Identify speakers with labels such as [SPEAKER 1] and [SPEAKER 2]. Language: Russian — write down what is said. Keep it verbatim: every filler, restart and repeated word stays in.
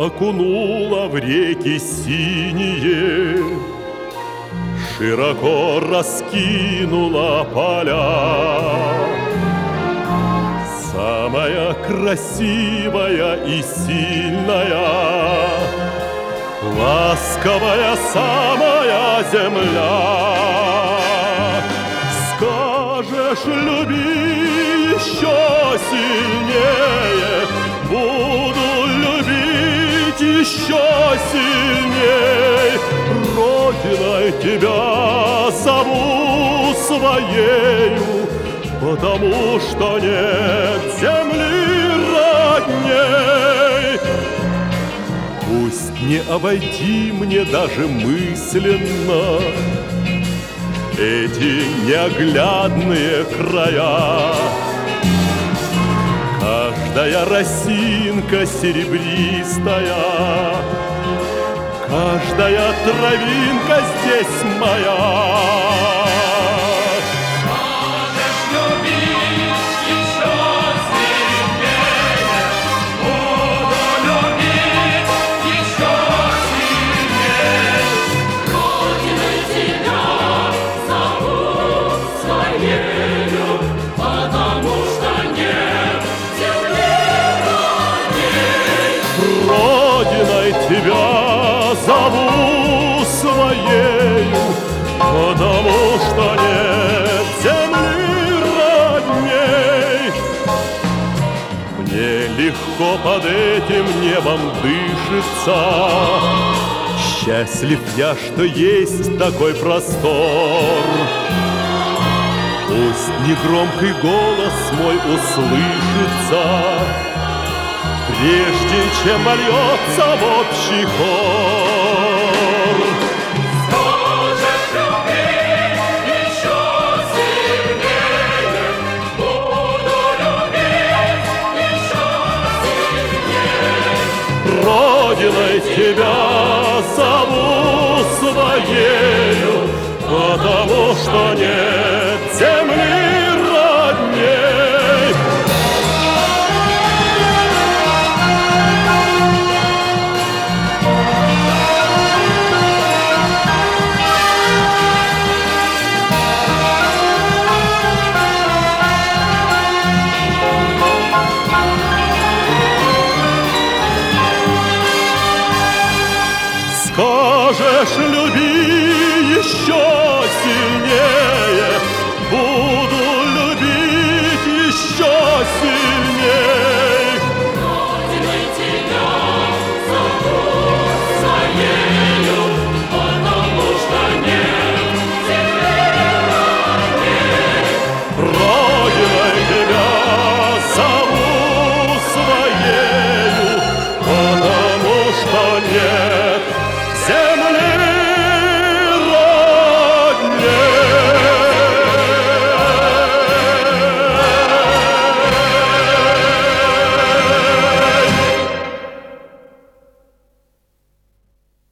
[SPEAKER 1] окунула в реки синие, широко раскинула поля. Самая красивая и сильная, ласковая самая земля. Скажешь, люби еще сильнее, буду любить еще сильней. Родиной тебя зову своею, потому что нет земли родней. Пусть не обойти мне даже мысленно эти неоглядные края. Каждая росинка серебристая, каждая травинка здесь моя. Родиной тебя зову своею, потому что нет земли родней. Мне легко под этим небом дышится, счастлив я, что есть такой простор. Пусть негромкий голос мой услышится, прежде чем вольется в общий хор.
[SPEAKER 2] Скажешь, любить еще сильнее, буду любить еще сильнее.
[SPEAKER 1] Родиной тебя зову своею, потому что нет земли родней. Скажешь, люби еще